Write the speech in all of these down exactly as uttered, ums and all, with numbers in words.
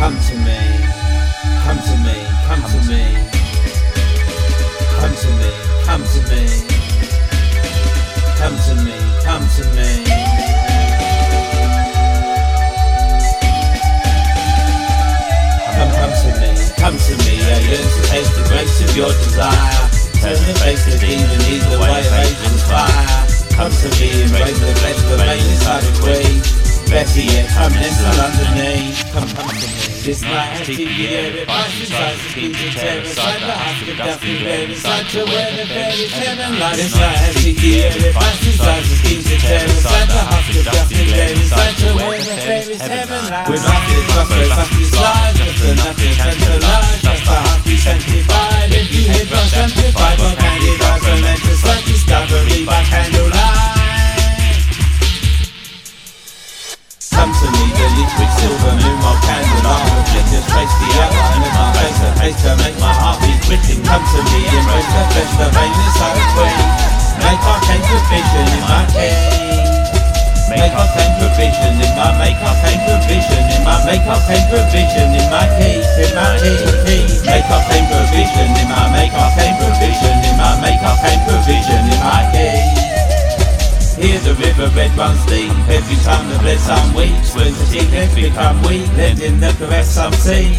Come to me, come to me, come to me, come to me, come to me, come to me, come to me. Come, come to me, come to me. I yearn to taste the grapes of your desire. Turn the face of the demon, lead the way of Asian's fire. Come to me, embrace the flesh, the vein inside the queen. Better yet, come nestle underneath. Come, come to me. This night has taken the air, it bites inside the schemes of terror. Inside the husk of dust and red, inside to where the various heaven lies. This night has taken the air, it bites inside the schemes of terror. Inside the husk of dust and red, inside to where the various heaven lies. We're not in the trust, we're not in slide. Just enough to centralize, just the husk be sanctified. If you hit rush amplified, what candy rise, momentous like discovery by candlelight. Come to me, the liquid silver moon, my candle arm flickers, trace the outline of my face, a face to make my heart beat quicken. Come to me, embrace the flesh, the vein inside the queen. Make arcane provision in my cave. Make arcane provision in my, make arcane provision in my, make arcane provision in my cave, in my cave. Make arcane provision in my, make arcane provision in my, make arcane provision in my cave. Hear the river red runs deep. Every time the blood some weeps, when the teeth has become weak, let in the caress some sea.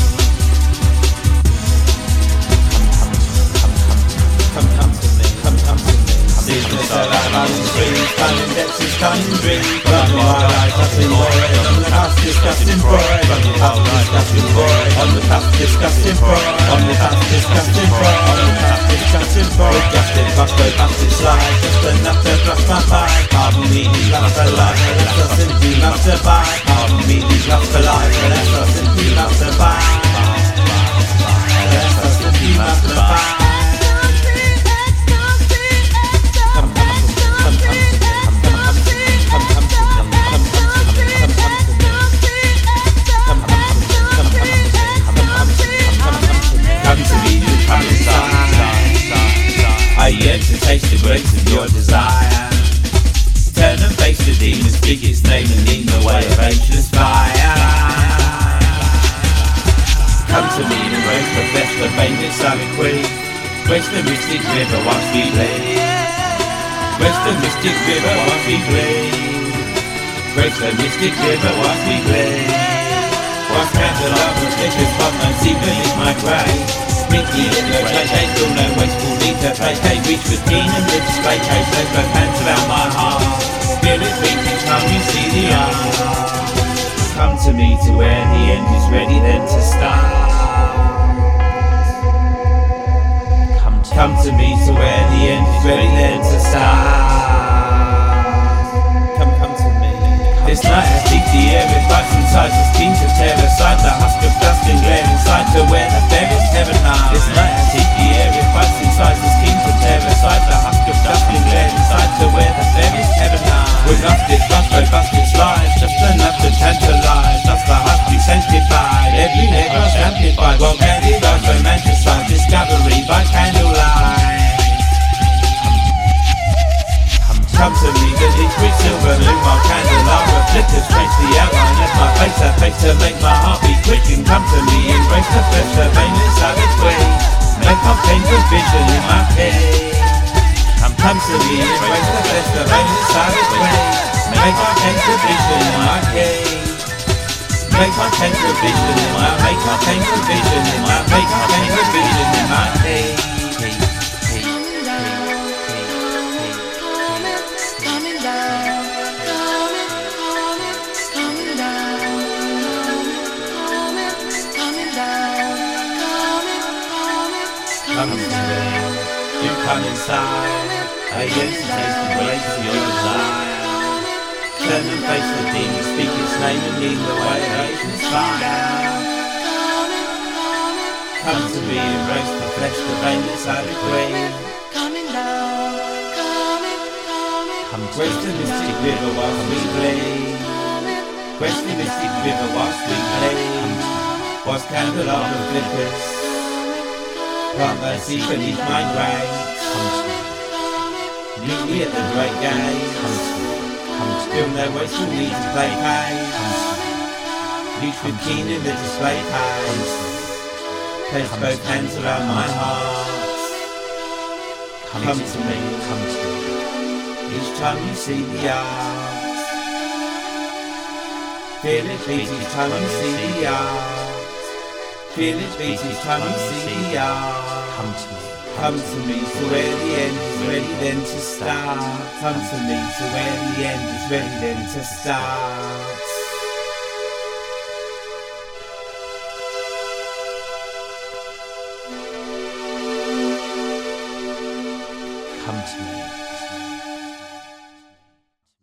Come, come to me, come, come to me. Sickness that I running free, cunning depths is cunning dream. Running my life, disgusting boy, on the cusp, disgusting boy. Running my life, disgusting boy, on the cusp, disgusting boy. On the cusp, disgusting boy, on the cusp, disgusting boy. Disgusting, bust, go, bust, it's life, just enough to thrust my bite. Pardon me, these loves for life, and that's us simply love to buy. Pardon me, these loves for life, and that's us simply love to buy. And that's us simply love to buy. I yearn to taste the grapes of your desire. Turn and face the demons, speak its name and lead the way of ageless fire. Come to me and embrace the flesh, the vein inside the queen. Grace the mystic river whilst we play. Grace the mystic river whilst we play. Grace the mystic river whilst we play. Whilst candelabra with flickers, but my secret is my grave. Mickey in the play, they still no wasteful need to play. They reach with keen and lips, play, case, they both hands around my heart. Feel it beat each time you see the art. Come to me to where the end is ready then to start. Come to, Come to me to where the end is ready then to start. Come, come to me. This night has deep the air, it bites inside the schemes of terror. Inside the husk of dust and glare, inside to where the fairest heaven lies. This night has deep the air, it bites inside the schemes of terror. Inside the husk of dust and glare, inside to where the fairest heaven lies. We're lost it, bust, go bust its lies, just enough to tantalize. Just the husk be sanctified, every head rush amplified. While candy does romanticize discovery by candlelight. Come to me, the liquid silver moon, my candelabra flickers, trace the outline of my face, a face to make my heart beat quicken. Come to me, embrace the flesh, the vein inside its way. Make arcane provision in my cave. Come, come to me, embrace the flesh, the vein inside its way. Make arcane provision in my cave. Make arcane provision in my, make arcane provision in my, make arcane provision in my cave. Come to me, you come inside. I yearn to taste the grapes of your desire. Turn and face the demon, speak its name and lead the way of ageless fire. Come to me, embrace the flesh, the vein inside the grave. Come grace the mystic river whilst we play. Grace the mystic river whilst we play. Whilst candelabra flickers, plant mercy beneath my grave. Meet me at the great gate. Still no wasteful need to play pain. Reach with keen and the display hands. Place both hands around my heart. Come to me, come to me. Each time you see the art, feel it beat each time you see the art. Feel it beat each time you see the art. Come to me. Come to me, so where the end is ready then to start. Come to me, so where the end is ready then to start. Come to me.